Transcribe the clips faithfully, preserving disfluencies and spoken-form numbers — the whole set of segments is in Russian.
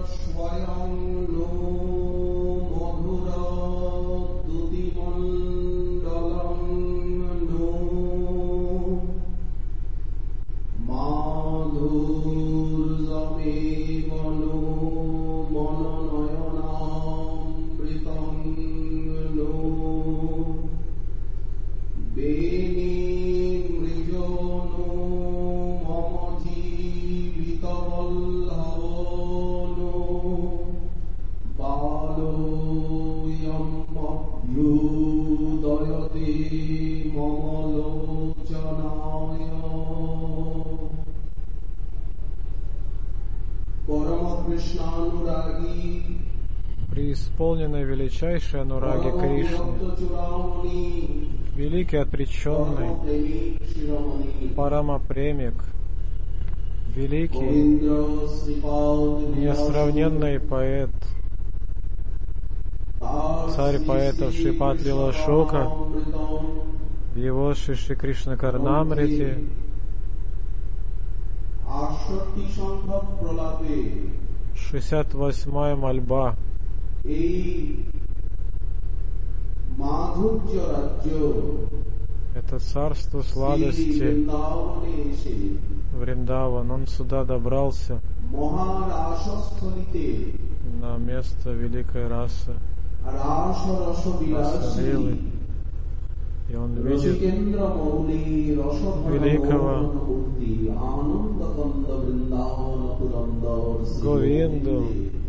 Преисполненный величайшей анураги Кришны, великий отреченный, Парама-премик, великий, несравненный поэт, царь поэтов Шрипад Лила Шока, в его Шри Кришна Карнамрите шестьдесят восьмая мольба. Это царство сладости Вриндаван. Он сюда добрался на место великой расы, расы Лилы. И он видит великого Говинду,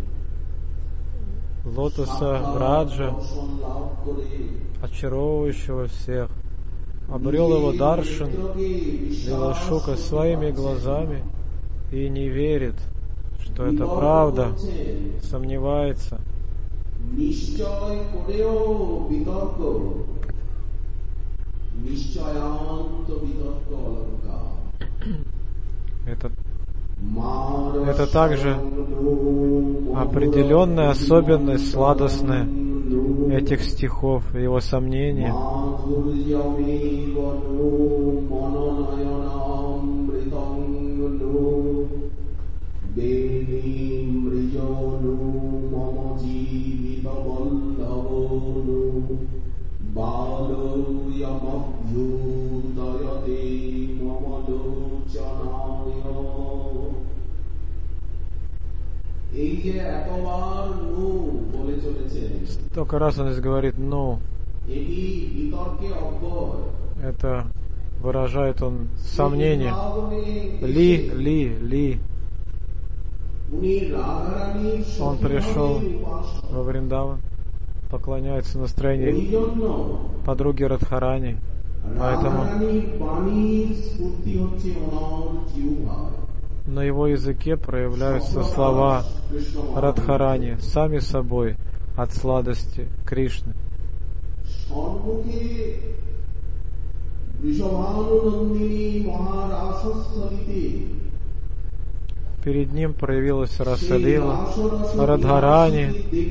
лотоса Раджа, очаровывающего всех. Обрел его даршан Лила Шука своими глазами и не верит, что это правда, сомневается. Это, это также определенная особенность сладостная этих стихов, его сомнения. Столько раз он здесь говорит «ну». Это выражает он сомнение. Ли, ли, ли. Он пришел во Вриндаван, поклоняется настроению подруги Радхарани. Поэтому на его языке проявляются слова Радхарани сами собой от сладости Кришны. Перед ним проявилась Раса Лила, Радхарани,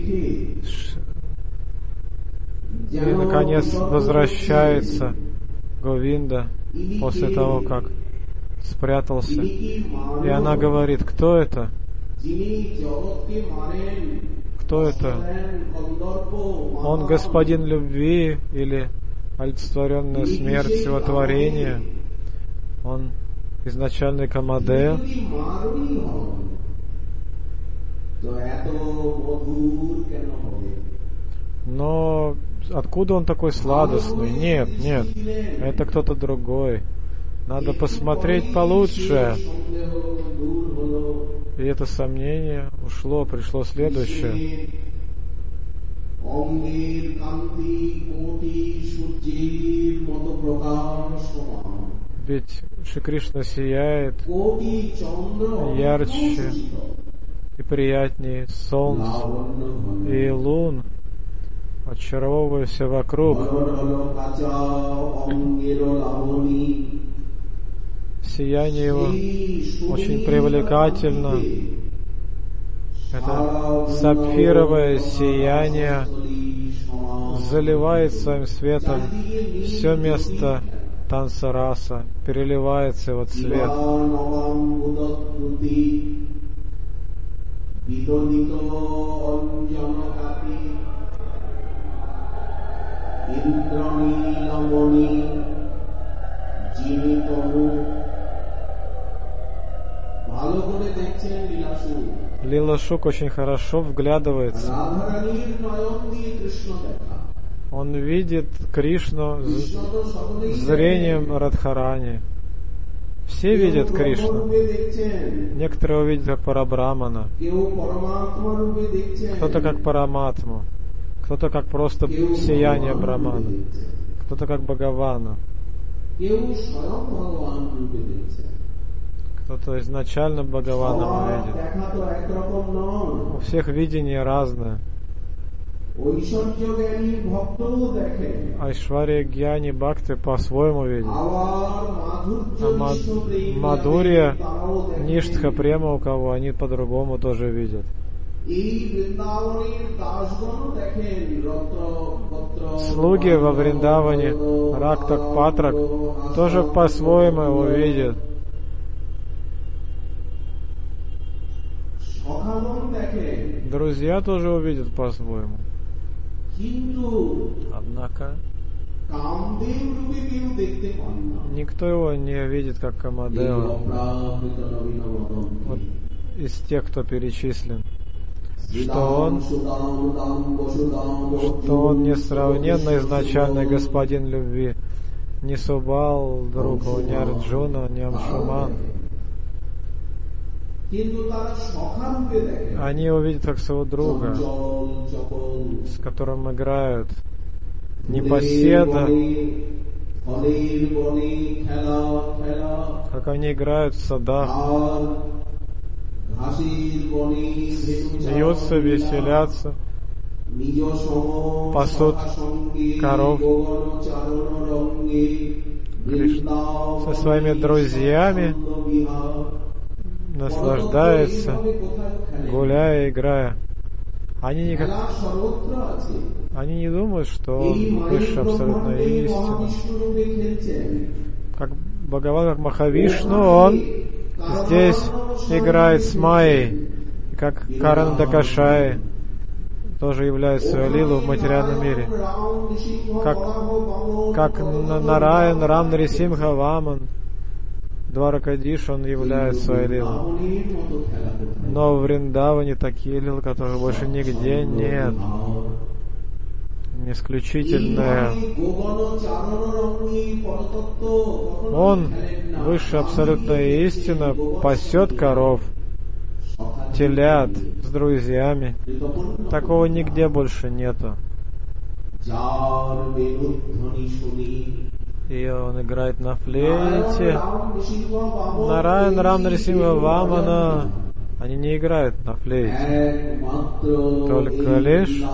и наконец возвращается Говинда после того, как спрятался. И она говорит: кто это? Кто это? Он господин любви или олицетворенная смерть всего творения? Он изначальный Камадев? Но откуда он такой сладостный? Нет, нет, это кто-то другой. Надо посмотреть получше. И это сомнение ушло, пришло следующее. Ведь Шри Кришна сияет ярче и приятнее солнц и лун, очаровывая все вокруг. Сияние его очень привлекательно. Это сапфировое сияние заливает своим светом все место танца раса, переливается его цвет. Лила Шук очень хорошо вглядывается. Он видит Кришну зрением Радхарани. Все видят Кришну. Некоторые его видят как Парабрамана, кто-то как Параматму, кто-то как просто сияние Брамана, кто-то как Бхагавана, кто-то изначально Бхагавана видит. У всех видение разное. Айшвария Гьяни Бхакти по-своему видит. А Мадхурья, Ништха Према у кого, они по-другому тоже видят. Слуги во Вриндаване, Рактак Патрак, тоже по-своему его видят. Друзья тоже увидят по-своему. Однако никто его не видит как Камадева. Вот из тех, кто перечислен, что он, что он несравненно изначальный господин любви, не Субал, друг его, не Арджуна, не Амшуман. Они его видят как своего друга, с которым играют. Непоседа, как они играют в садах, смеются, веселятся, пасут коров. Кришна со своими друзьями наслаждается, гуляя, играя. Они никак... Они не думают, что он высшая абсолютная истина. Как Бхагаван, как Махавишну, он здесь играет с Майей. Как Карана Дакашай тоже является своей лилу в материальном мире. Как, как Нараян, Рам Нарисимха, Ваман, Дваракадиш, он является своей лилой. Но в Вриндаване такие лилы, которых больше нигде нет. Исключительное. Он, высшая абсолютная истина, пасет коров, телят с друзьями. Такого нигде больше нету. И он играет на флейте. Нараян, Рам Нарисимха, Вамана. Они не играют на флейте. Только лишь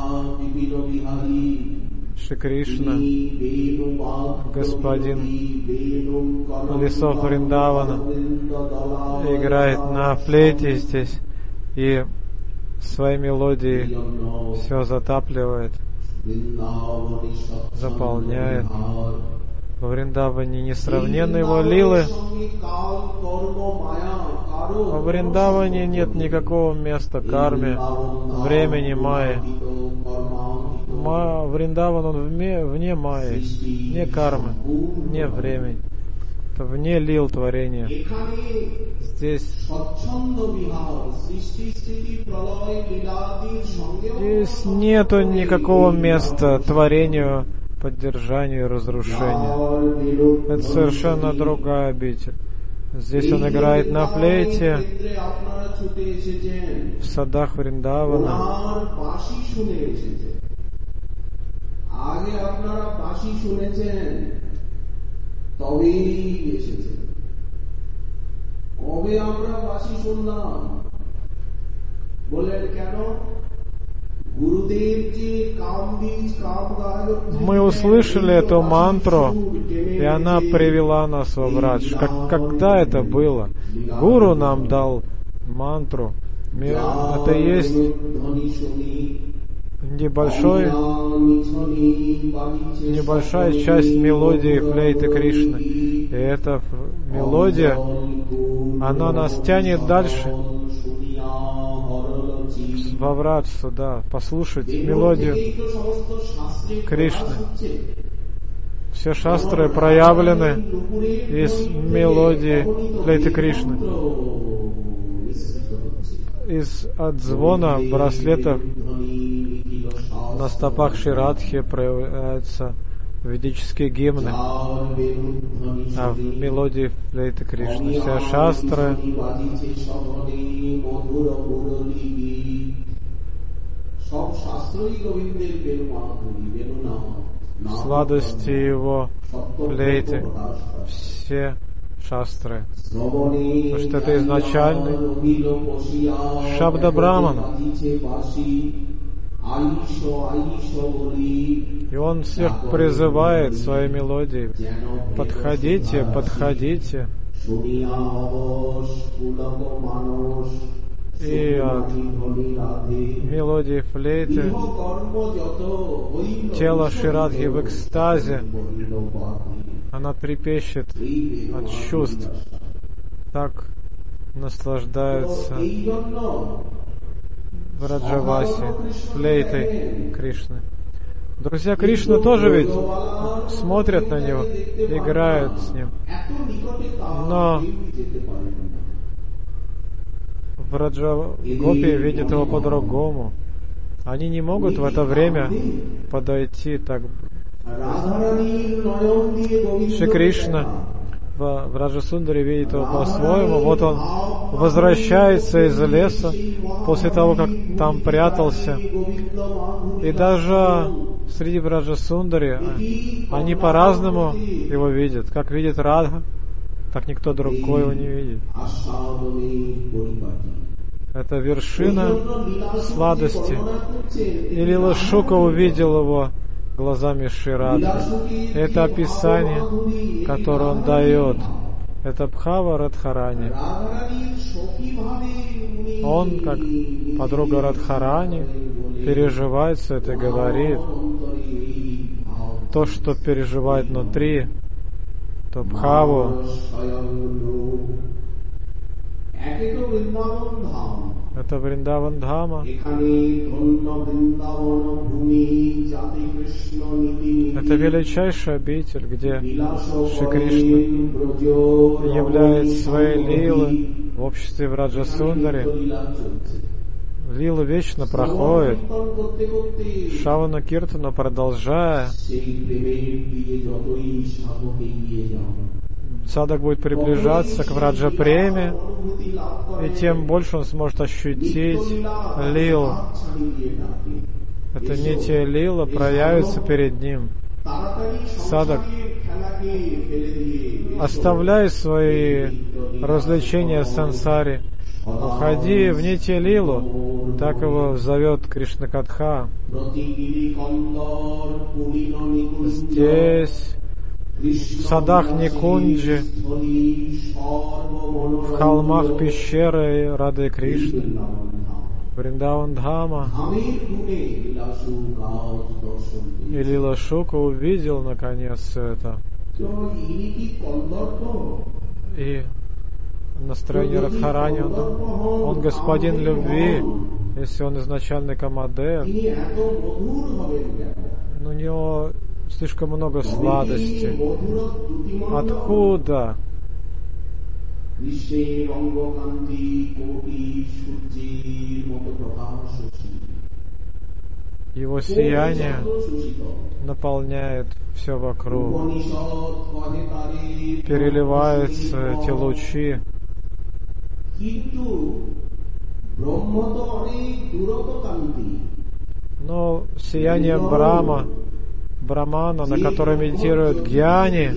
Шри Кришна, господин лесов Вриндавана, играет на флейте здесь и своей мелодией все затапливает, заполняет. Во Вриндаване несравненны его лилы. Во Вриндаване нет никакого места карме, времени майи. Ма, Вриндаван, он вне, вне майи, вне кармы, вне времени. Это вне лил творения. Здесь, здесь нету никакого места творению, поддержанию и разрушению. Это совершенно другая обитель. Здесь он играет на флейте, в садах Вриндавана. Мы услышали эту мантру, и она привела нас во Врадж. Как, когда это было? Гуру нам дал мантру. Это есть небольшой, небольшая часть мелодии флейты Кришны. И эта мелодия, она нас тянет дальше. во Враджу, да, послушать мелодию Кришны. Все шастры проявлены из мелодии флейты Кришны. Из от звона браслетов на стопах Шри-Радхи проявляются ведические гимны, а в мелодии флейты Кришны все шастры сладости его флейты, все шастры, потому что это изначальный Шабда Браман. И он всех призывает своей мелодией: подходите, подходите. И от мелодии флейты тело Шри-Радхи в экстазе, она трепещет от чувств, так наслаждается Враджаваси флейтой Кришны. Друзья Кришны тоже ведь смотрят на него, играют с ним. Но Враджа-гопи видят его по-другому. Они не могут в это время подойти так. Шри Кришна в Враджа-сундаре видит его по-своему. Вот он возвращается из леса после того, как там прятался. И даже среди Враджа-сундари они по-разному его видят. Как видит Радха, так никто другой его не видит. Это вершина сладости. И Лила Шука увидел его глазами Шри-Радхи. Это описание, которое он дает. Это Бхава Радхарани. Он, как подруга Радхарани, переживает все это и говорит. То, что переживает внутри, то Бхаву. Это Вриндаван Дхама. Это величайшая обитель, где Шри Кришна являет свои лилы в обществе Враджа-сундари. Лила вечно проходит. Шавана Киртана продолжая. Садак будет приближаться к Враджа-преме, и тем больше он сможет ощутить лилу. Это нити лила проявится перед ним. Садак, оставляй свои развлечения в сансаре, уходи в нити лилу, так его зовет Кришна-катха. Здесь, в садах Никунджи, в холмах пещеры Рады Кришны, Вриндаван Дхама. И Лила Шука увидел наконец все это. И настроение Радхарани, он, он господин любви, если он изначальный Камадев. Но у него слишком много сладости. Откуда? Его сияние наполняет все вокруг. Переливаются эти лучи. Но сияние Брахма, Брамана, на которое медитируют гьяни,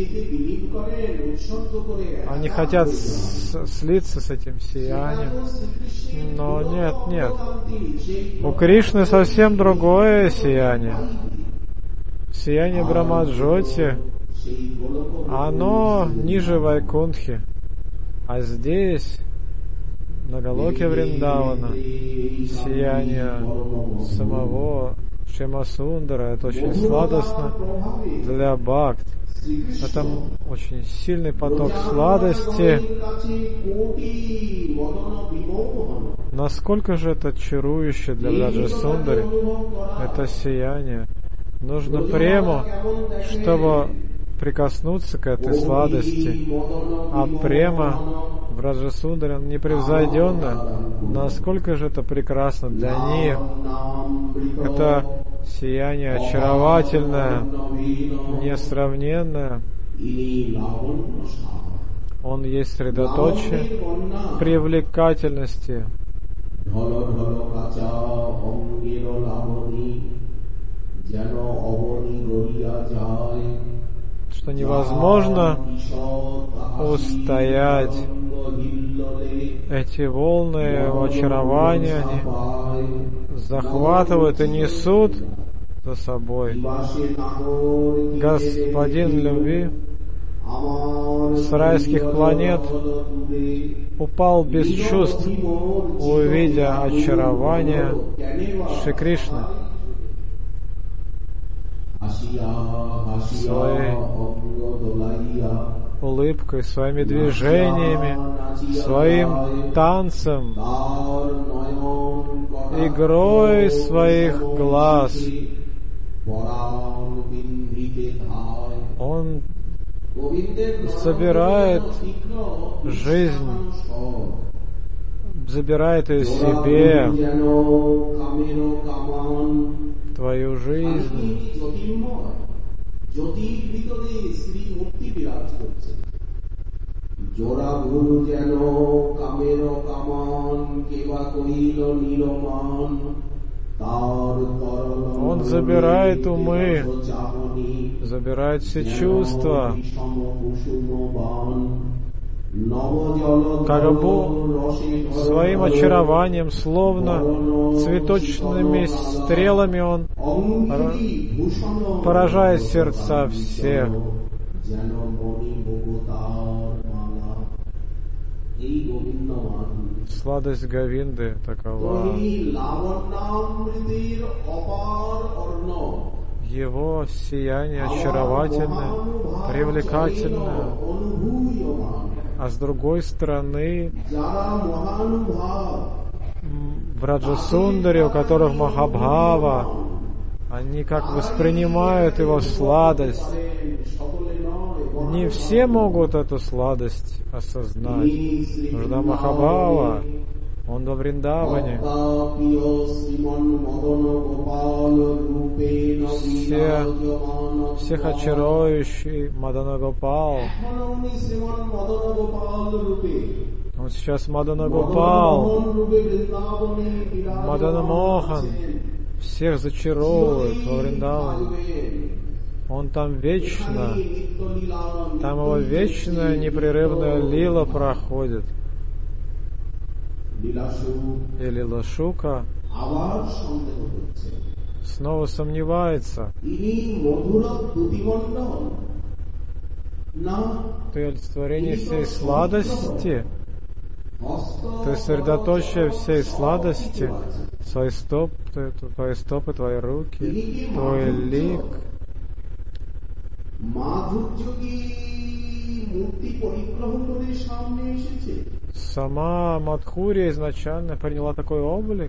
они хотят с- слиться с этим сиянием. Но нет, нет. У Кришны совсем другое сияние. Сияние Брахма-джоти, оно ниже Вайкунтхи. А здесь, на Галоке Вриндавана, сияние самого Шьямасундара, это очень сладостно для бхакт. Это очень сильный поток сладости. Насколько же это чарующе для Браджа Сундари, это сияние. Нужно прему, чтобы прикоснуться к этой сладости. А према в Браджа Сундари непревзойденная. Насколько же это прекрасно для них. Это сияние очаровательное, несравненное. Он есть средоточие привлекательности. Что невозможно устоять. Эти волны очарования, они захватывают и несут за собой. Господин любви с райских планет упал без чувств, увидя очарование Шри Кришны. Своей улыбкой, своими движениями, своим танцем, игрой своих глаз. Он собирает жизнь, забирает ее себе, твою жизнь. Он забирает умы, забирает все чувства, как бы своим очарованием, словно цветочными стрелами он поражает сердца всех. Сладость Говинды такова. Его сияние очаровательное, привлекательное. А с другой стороны, в Браджа Сундари, у которых Махабхава, они как воспринимают его сладость. Не все могут эту сладость осознать. Нужна Махабхава, он во Вриндаване. Все, всех очарующий Мадана Гопал. Он сейчас Мадана Гопал, Мадана Мохан. Всех зачаровывает во Вриндаване. Он там вечно, там его вечная непрерывная лила проходит. И Лила Шука снова сомневается. Ты олицетворение всей сладости, ты средоточие всей сладости, свои стопы, твои стопы, твои руки, твой лик. Сама Мадхурия изначально приняла такой облик.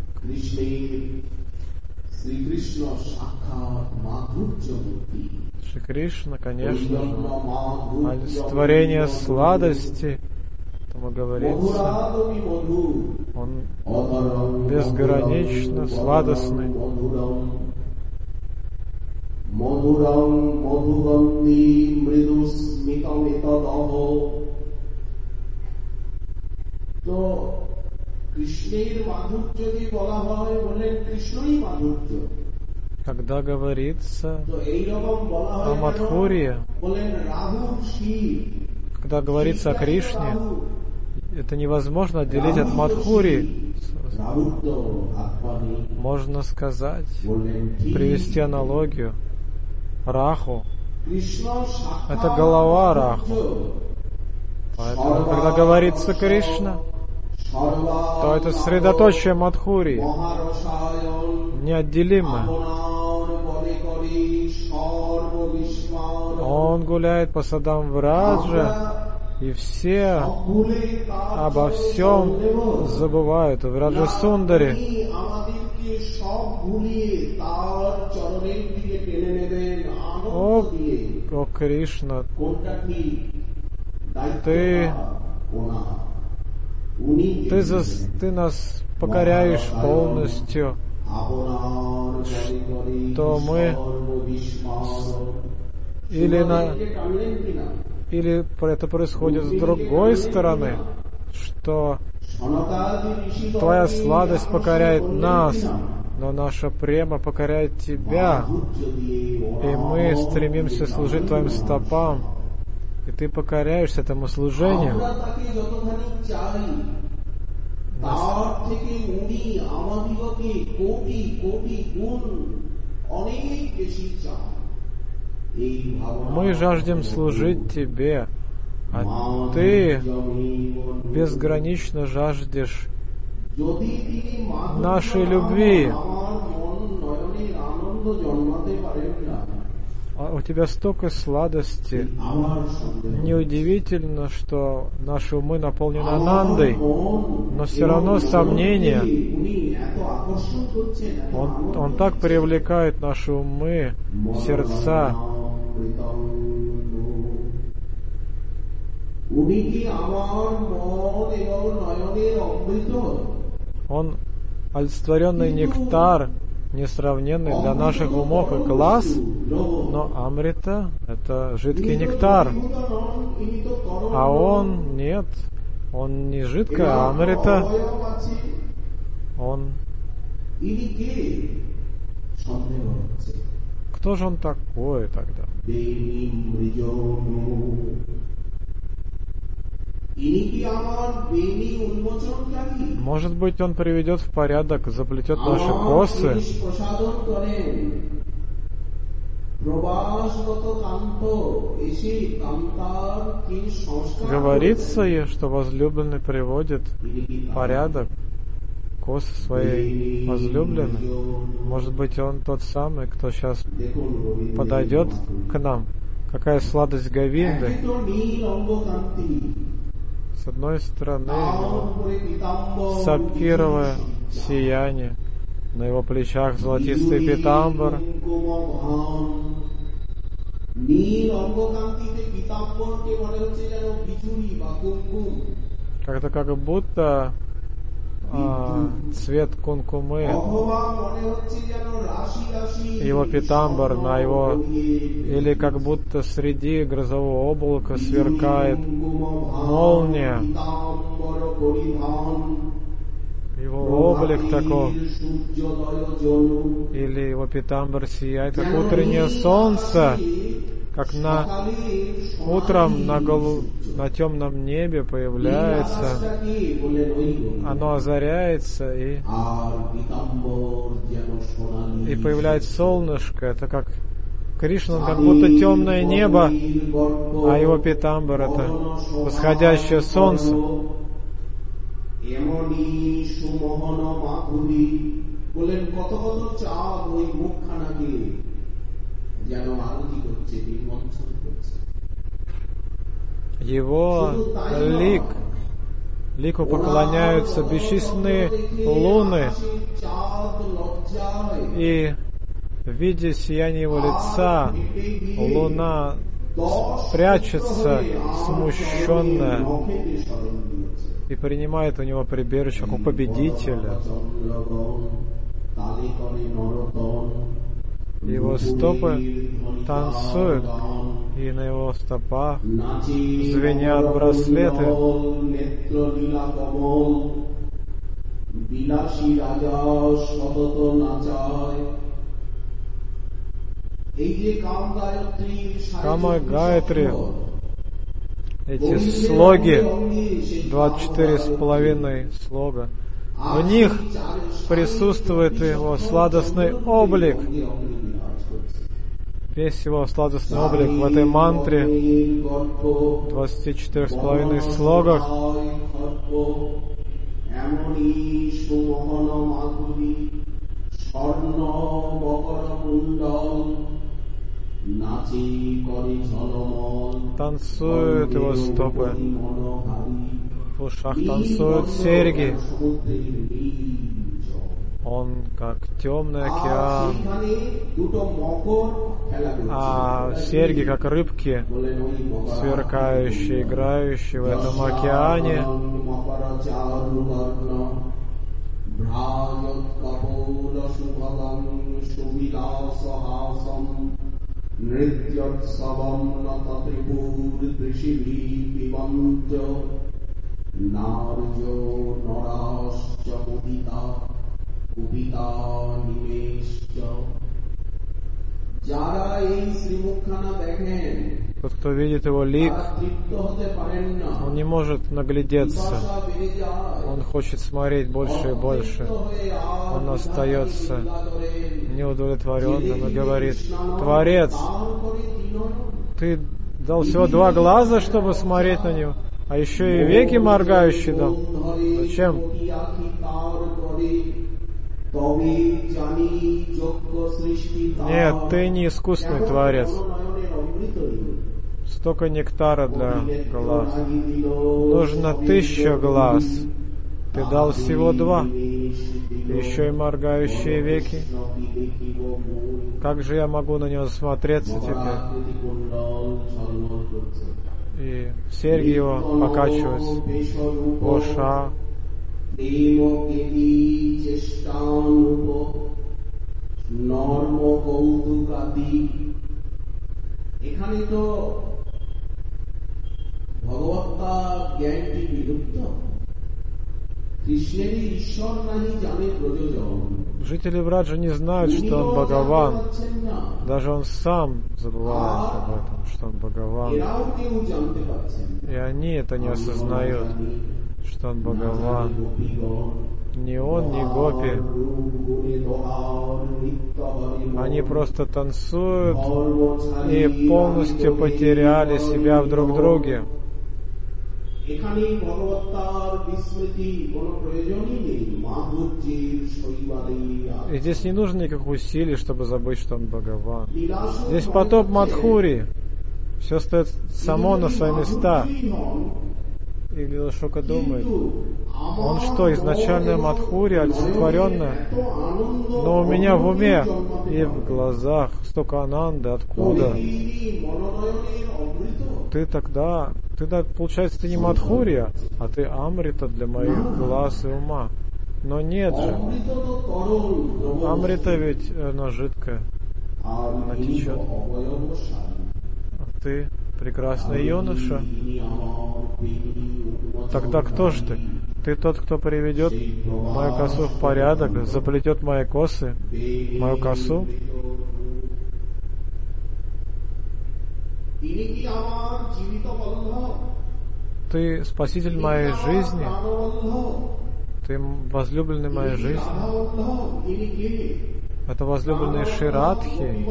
Шри Кришна, конечно же, олицетворение сладости, тому говорится, он безгранично сладостный. Мадурам мадуганди мриду смитамитадахо. То Кришнер мадхурья ки бола хой, болен Кришной мадхурья. Когда говорится о Мадхурье, когда говорится о Кришне, это невозможно отделить от Мадхурьи. Можно сказать, привести аналогию. Раху — это голова Раху. Поэтому, когда говорится Кришна, то это средоточие Мадхурьи, неотделимое. Он гуляет по садам Враджа, и все обо всем забывают. Враджа Сундари. О, о Кришна, ты, ты, за, ты нас покоряешь полностью, что мы или, на, или это происходит с другой стороны, что твоя сладость покоряет нас, но наша према покоряет тебя, и мы стремимся служить твоим стопам, и ты покоряешься этому служению. Мы жаждем служить тебе, а ты безгранично жаждешь нашей любви. А у тебя столько сладости. Неудивительно, что наши умы наполнены анандой, но все равно сомнения. Он, он так привлекает наши умы, сердца. Он олицетворенный нектар, несравненный для наших умов и глаз, но Амрита — это жидкий нектар. А он нет, он не жидкая, а Амрита. Он... Кто же он такой тогда? Может быть, он приведет в порядок, заплетет наши косы. Говорится, что возлюбленный приводит в порядок косы своей возлюбленной. Может быть, он тот самый, кто сейчас подойдет к нам. Какая сладость Говинды! С одной стороны, сапфировое сияние, на его плечах золотистый питамбар. Как-то как будто а, цвет кункумы, его питамбар на его, или как будто среди грозового облака сверкает молния, его облик такой, или его питамбар сияет, как утреннее солнце, как на утром на, голу, на темном небе появляется, оно озаряется, и, и появляется солнышко. Это как Кришна, он как будто темное небо, а его питамбар — это восходящее солнце. Его лик, лику поклоняются бесчисленные луны, и в виде сияния его лица луна прячется, смущенная, и принимает у него прибежище, как у победителя. Его стопы танцуют, и на его стопах звенят браслеты. Кама Гайатри, эти слоги, двадцать четыре с половиной слога, в них присутствует его сладостный облик. Весь его сладостный облик в этой мантре, двадцати четырёх с половиной слогах. Танцуют его стопы. В ушах танцуют серьги. Он как темный океан, а серьги как рыбки, сверкающие, играющие в этом океане. Тот, кто видит его лик, он не может наглядеться. Он хочет смотреть больше и больше. Он остается неудовлетворенным и говорит: Творец, ты дал всего два глаза, чтобы смотреть на него, а еще и веки моргающие дал. Зачем? Нет, ты не искусственный Творец. Столько нектара для глаз. Нужно тысяча глаз. Ты дал всего два. Еще и моргающие веки. Как же я могу на него смотреться теперь? И серьги его покачиваются в ушах. এখানে তো ভগবত্তা জ্ঞানটি বিলুপ্ত কৃষ্ণেরই ঈশ্বর নাহি জানে প্রযোজন. Жители Враджа не знают, что он Бхагаван. Даже он сам забывает об этом, что он Бхагаван. И они это не осознают, что он Бхагаван. Ни он, ни гопи. Они просто танцуют и полностью потеряли себя в друг друге. И здесь не нужно никаких усилий, чтобы забыть, что он Бхагаван. Здесь потоп Мадхури. Все стоит само на свои места. И Лилашока думает, он что, изначально Мадхури, олицетворенная? Но у меня в уме и в глазах столько ананды, откуда? Ты тогда, ты, получается, ты не Мадхурия, а ты Амрита для моих глаз и ума. Но нет же. Амрита ведь, она жидкая, она течет. А ты прекрасный юноша. Тогда кто же ты? Ты тот, кто приведет мою косу в порядок, заплетет мои косы, мою косу? Ты спаситель моей жизни? Ты возлюбленный моей жизни? Это возлюбленные Ширадхи?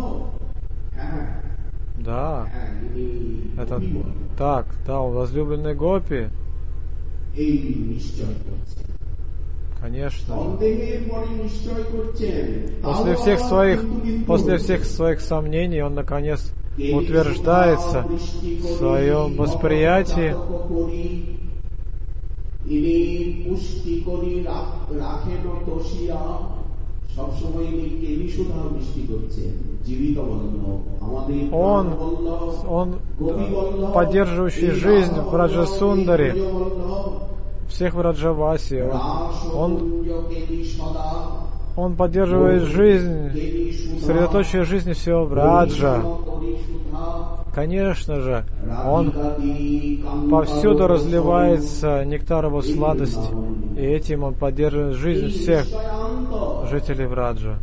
Да, это так, да, возлюбленные гопи. Конечно. После всех своих, после всех своих сомнений он наконец утверждается в своем восприятии. Он, он поддерживающий жизнь в Раджасундаре, всех в Раджаваси. Он, он поддерживает жизнь, средоточие жизни всего в Раджа. Конечно же, он повсюду разливается нектар его сладости, и этим он поддерживает жизнь всех жителей Враджа.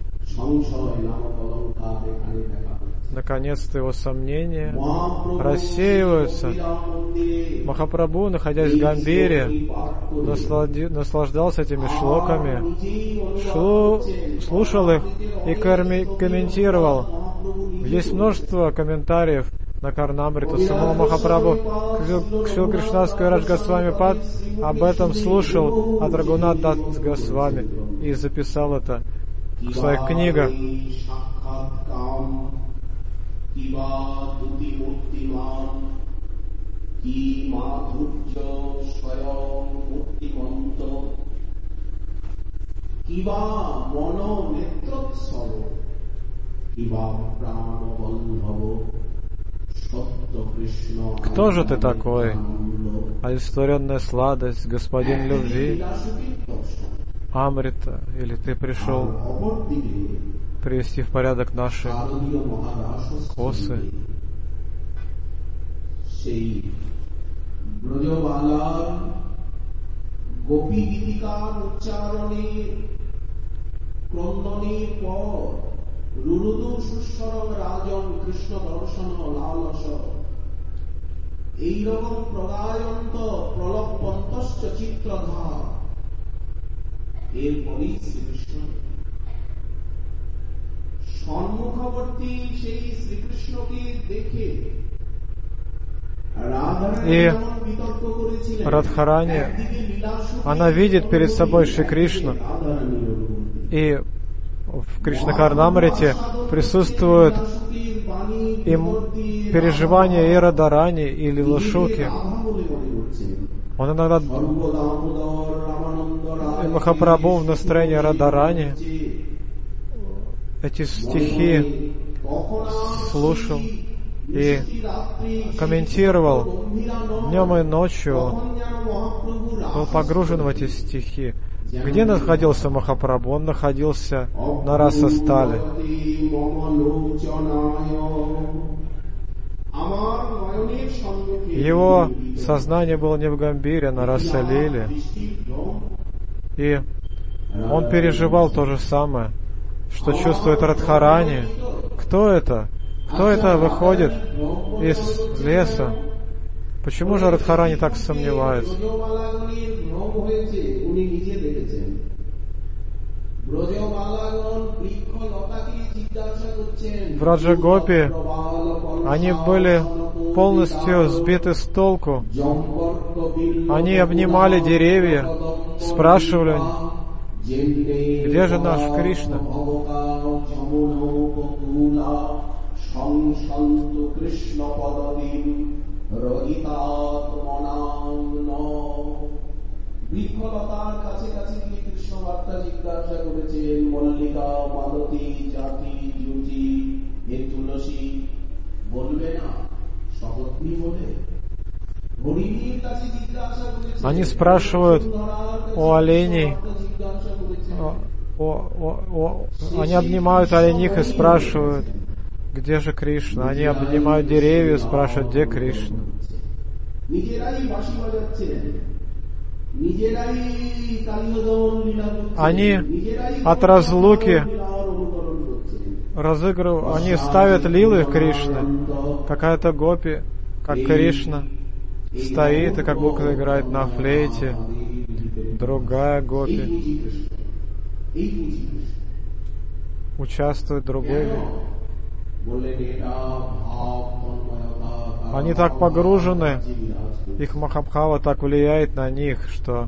Наконец-то его сомнения рассеиваются. Махапрабху, находясь в Гамбире, наслади, наслаждался этими шлоками, шлу, слушал их и комментировал. Есть множество комментариев на Карнамриту. Самого Махапрабху Кшил Кришнадской Радж Госвами Пад об этом слушал от Рагунат Дас Госвами и записал это в своих книгах. Кто же ты такой? Олицетворенная сладость, господин любви, Амрита, или ты пришел привести в порядок наши косы? এইরকম প্রগায়ন্ত প্রলপন্তশ্চ চিত্রধার এরপরই শ্রীকৃষ্ণ সম্মুখবর্তী সেই শ্রীকৃষ্ণকে দেখে И Радхарани, она видит перед собой Шри Кришну, и в Кришна-Карнамрите присутствуют и переживания и Радарани, и Лилашуки. Он иногда и Махапрабху в настроении Радарани эти стихи слушал и комментировал днем и ночью, был погружен в эти стихи. Где находился Махапрабху? Он находился на Расастале. Его сознание было не в Гамбире, а на Расалиле. И он переживал то же самое, что чувствует Радхарани. Кто это? Кто это выходит из леса? Почему же Радхарани так сомневается? В Раджагопи они были полностью сбиты с толку. Они обнимали деревья, спрашивали, где же наш Кришна? বৃক্ষলতার কাছে কাছে গিয়ে কৃষ্ণ বার্তা জিজ্ঞাসা করেছেন, মল্লিকা মালতী জাতি জুজি হে তুলসী বলবে না সপত্নী বলে? হরিণীর কাছে জিজ্ঞাসা করেছেন। Они спрашивают у оленей, о, о, о, они обнимают олених и спрашивают, где же Кришна? Они обнимают деревья и спрашивают, где Кришна? Они от разлуки разыгрывают, они ставят лилы Кришны. Какая-то гопи, как Кришна, стоит и как будто играет на флейте. Другая гопи участвует другой. Они так погружены, их Махабхава так влияет на них, что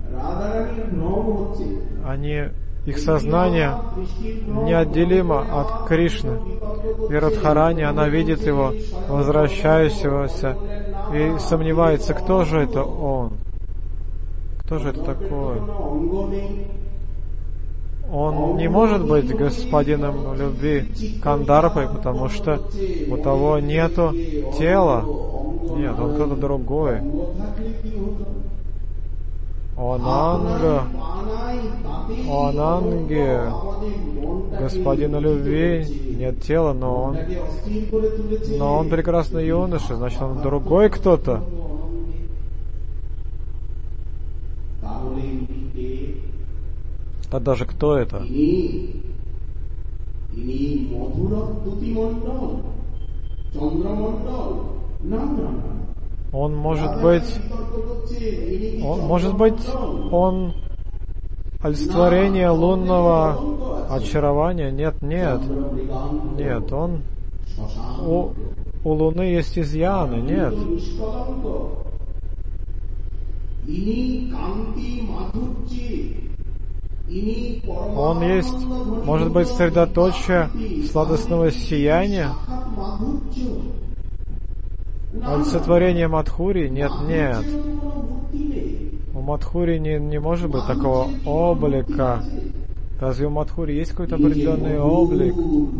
они, их сознание неотделимо от Кришны. И Радхарани, она видит его, возвращающегося, и сомневается, кто же это он? Кто же это такой? Он не может быть господином любви Кандарпой, потому что у того нету тела. Нет, он кто-то другой. Ананга, Ананге, господина любви, нет тела, но он, но он прекрасный юноша, значит, он другой кто-то. Тогда же кто это? Он может быть, он, может быть, он олицетворение лунного очарования? Нет, нет, нет, он, у, у Луны есть изъяны, нет. Он есть, может быть, средоточие сладостного сияния, Олицетворение Мадхури? Нет, нет. У Мадхури не, не может быть такого облика. Разве у Мадхури есть какой-то определенный облик?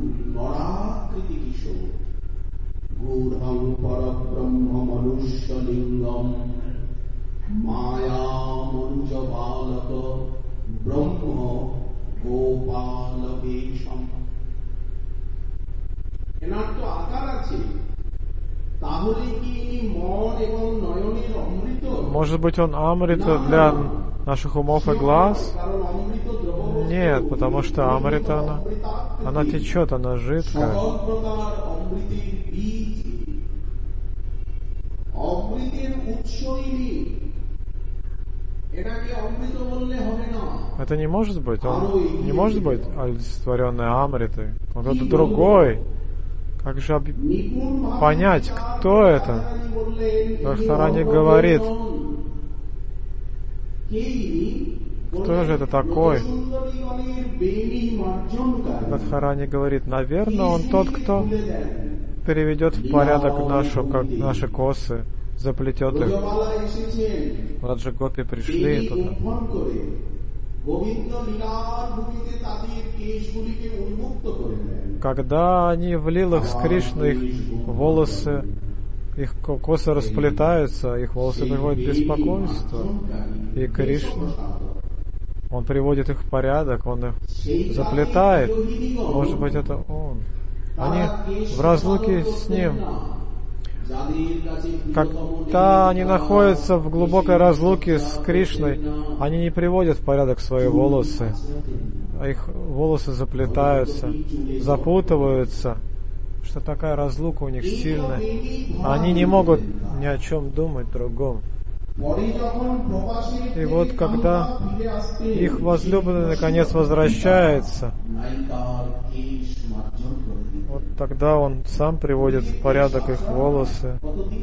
Может быть, он амрита для наших умов и глаз? Нет, потому что амрита, она, она течет, она жидкая. Это не может быть, он не может быть олицетворенной амритой. Он кто-то другой. Как же об... понять, кто это? Радхарани говорит, кто же это такой? Радхарани говорит, наверное, он тот, кто переведет в порядок нашу, как наши косы, заплетет их. Раджа Гопи пришли туда. Когда они в лилах с Кришной, их волосы, их косы расплетаются, их волосы приводят в беспокойство. И Кришна, он приводит их в порядок, он их заплетает. Может быть, это он. Они в разлуке с ним. Когда они находятся в глубокой разлуке с Кришной, они не приводят в порядок свои волосы. Их волосы заплетаются, запутываются, что такая разлука у них сильная. Они не могут ни о чем думать другом. И вот когда их возлюбленный наконец возвращается, вот тогда он сам приводит в порядок их волосы.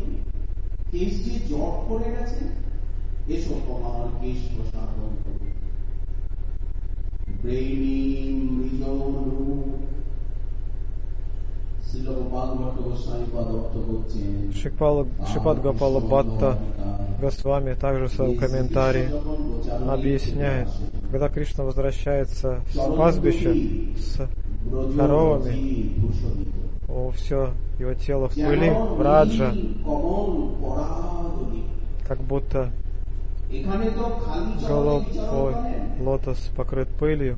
Шрипад Гопала Бхатта Госвами также в своем комментарии объясняет, когда Кришна возвращается с пастбища с коровами, о, все его тело в пыли, в раджа, как будто голубой лотос покрыт пылью.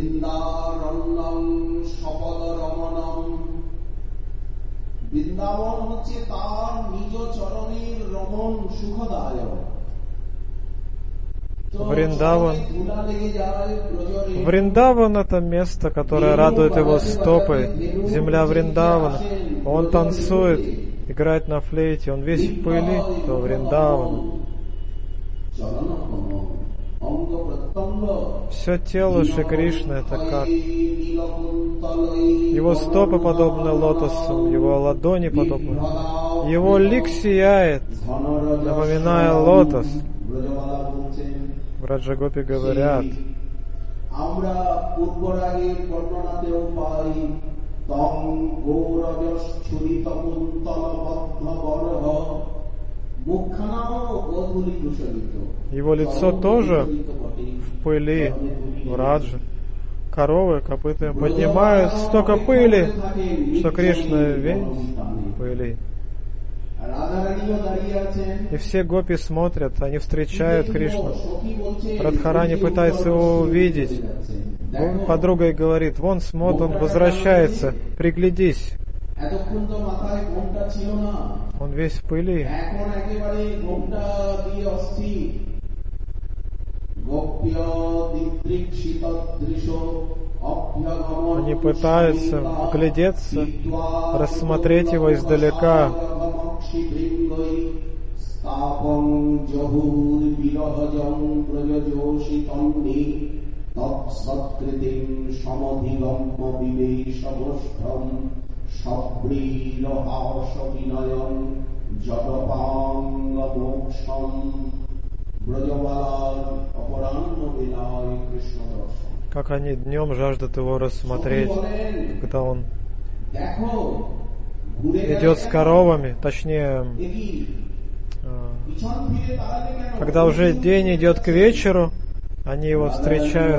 Вриндаван. Вриндаван — это место, которое радует его стопы. Земля Вриндавана. Он танцует, играет на флейте, он весь в пыли, то Вриндаван. Все тело Шри Кришны — это как его стопы подобны лотосам, его ладони подобны. Его лик сияет, напоминая лотос. В Раджа Гопи говорят, его лицо тоже в пыли, в раджа. Коровы копытами поднимают столько пыли, что Кришна весь в пыли. И все гопи смотрят, они встречают Кришну. Радхарани пытается его увидеть. Подруга ей говорит, вон смотри, он возвращается, приглядись. Он весь в пыли. Они пытаются вглядеться, рассмотреть его издалека. Как они днем жаждут его рассмотреть, когда он идет с коровами, точнее, когда уже день идет к вечеру, они его встречают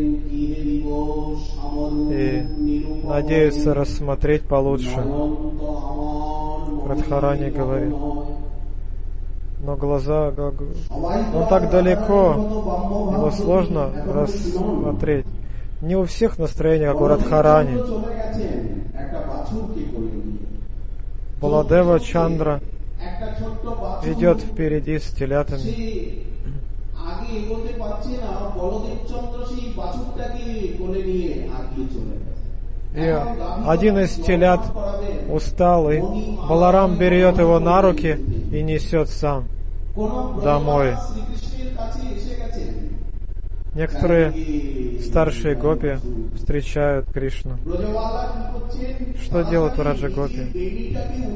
и надеются рассмотреть получше. Радхарани говорит. Но глаза, он так далеко, его сложно рассмотреть. Не у всех настроение, как у Радхарани. Баладева Чандра идет впереди с телятами. И один из телят устал, и Баларам берет его на руки и несет сам домой. Некоторые старшие гопи встречают Кришну. Что делают Раджа Гопи?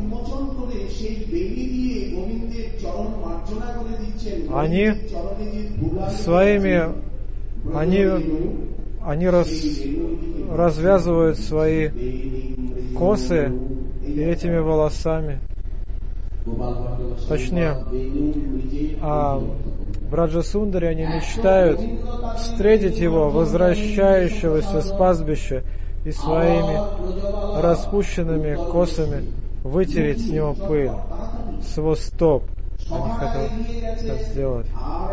Они своими, они, они раз, развязывают свои косы и этими волосами. Точнее, а в Раджасундаре они мечтают встретить его, возвращающегося с пастбища, и своими распущенными косами вытереть с него пыль, с его стоп. Они хотят это сделать.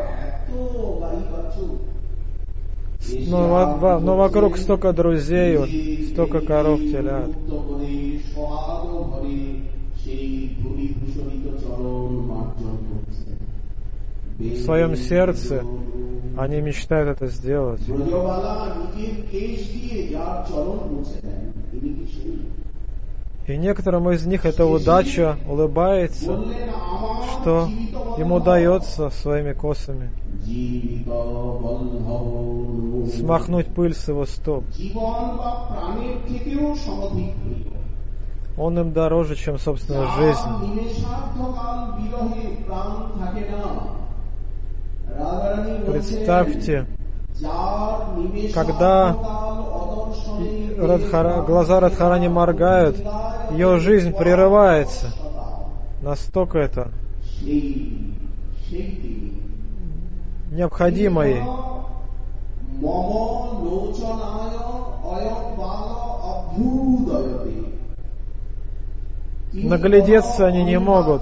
Но, но вокруг столько друзей, столько коров, телят. В своем сердце они мечтают это сделать. И некоторым из них эта удача улыбается, что им удается своими косами смахнуть пыль с его стоп. Он им дороже, чем собственная жизнь. Представьте, когда Радхара, глаза Радхарани моргают, ее жизнь прерывается. Настолько это необходимо ей. Наглядеться они не могут.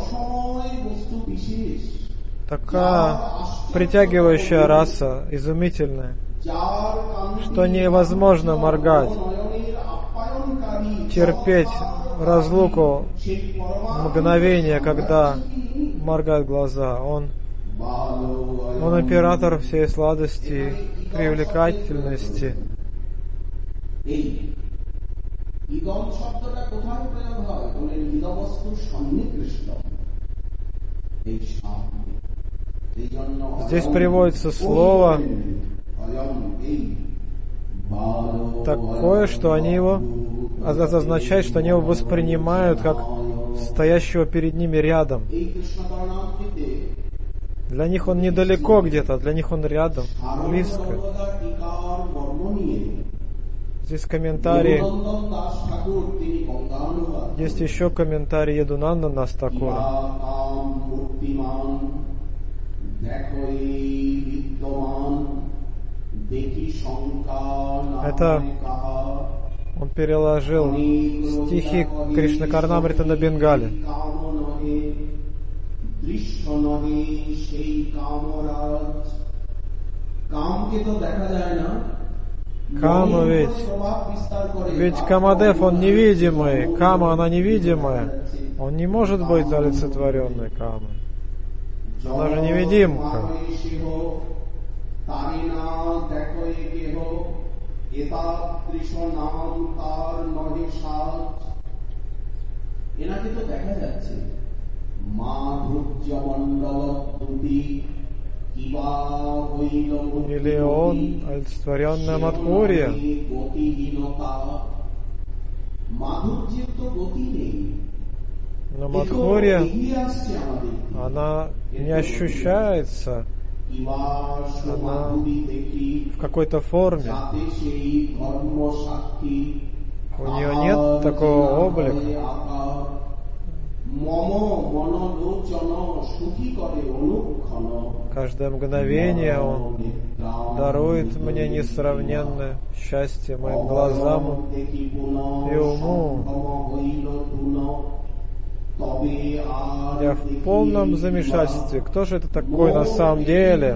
Такая притягивающая раса, изумительная, что невозможно моргать, терпеть разлуку мгновения, когда моргают глаза. Он, он император всей сладости, привлекательности. Здесь приводится слово такое, что они его, это означает, что они его воспринимают как стоящего перед ними рядом. Для них он недалеко где-то, для них он рядом, близко. Здесь комментарии, есть еще комментарий Ядунандана Такура. Это он переложил стихи Кришна Карнамрита на бенгале. Кама ведь, ведь Камадев, он невидимый, Кама, она невидимая, он не может быть олицетворенной Камой. Она же невидимка. Или он олицетворенная Мадхурья. Но Мадхурья, она не ощущается, она в какой-то форме. У нее нет такого облика. Каждое мгновение Он дарует мне несравненное счастье моим глазам и уму. Я в полном замешательстве. Кто же это такой на самом деле?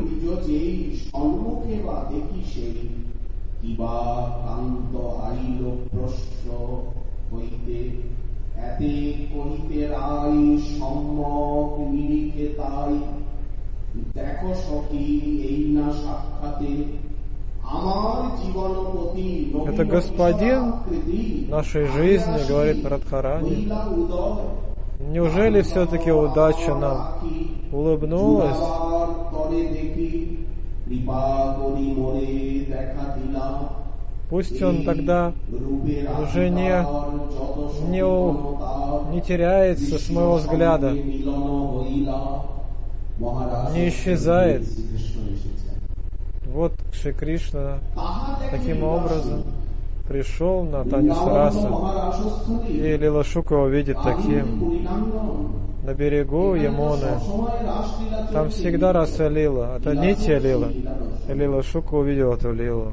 Это господин нашей жизни, говорит Радхарани. Неужели все-таки удача нам улыбнулась? Пусть он тогда уже не, не, не теряется с моего взгляда, не исчезает. Вот Шри Кришна таким образом пришел на танец раса, и Лила Шука его видит таким. На берегу Ямуны, там всегда раса Лила, это Нитья Лила. И Лила Шука увидел эту Лилу.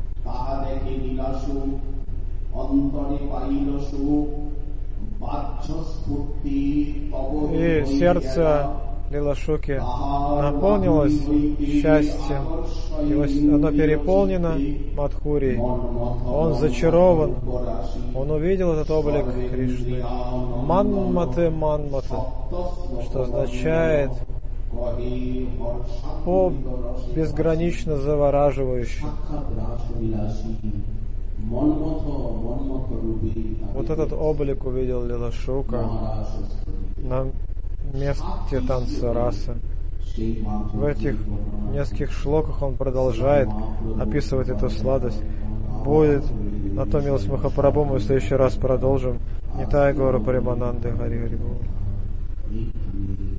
И сердце Лила Шуки наполнилось счастьем, его, оно переполнено Мадхурией, он зачарован, он увидел этот облик Кришны. Манматы Манматы, что означает по безгранично завораживающе. Вот этот облик увидел Лила Шука на месте танца расы. В этих нескольких шлоках он продолжает описывать эту сладость. Будет на то милость Махапрабху, мы в следующий раз продолжим. Нитай Гора Паримананды Хари Хари Бол.